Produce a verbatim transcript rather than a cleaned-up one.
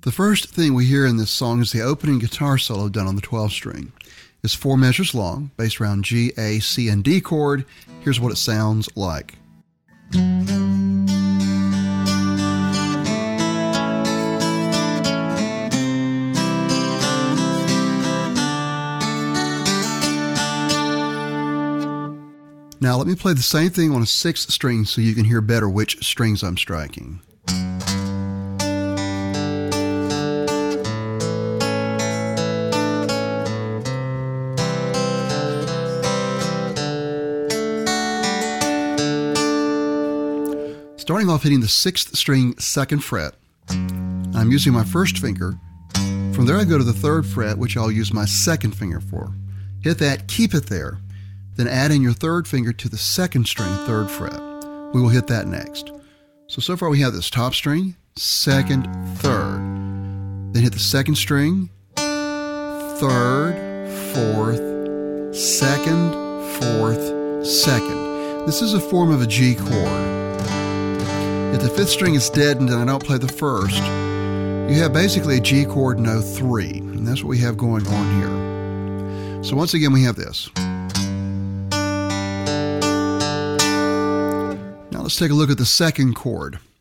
The first thing we hear in this song is the opening guitar solo done on the twelve string. It's four measures long, based around G, A, C, and D chord. Here's what it sounds like. Now let me play the same thing on a sixth string so you can hear better which strings I'm striking. Starting off hitting the sixth string second fret, I'm using my first finger. From there I go to the third fret, which I'll use my second finger for. Hit that, keep it there. Then add in your third finger to the second string, third fret. We will hit that next. So, so far we have this top string, second, third. Then hit the second string, third, fourth, second, fourth, second. This is a form of a G chord. If the fifth string is deadened and I don't play the first, you have basically a G chord, no three. And that's what we have going on here. So once again, we have this. Now let's take a look at the second chord.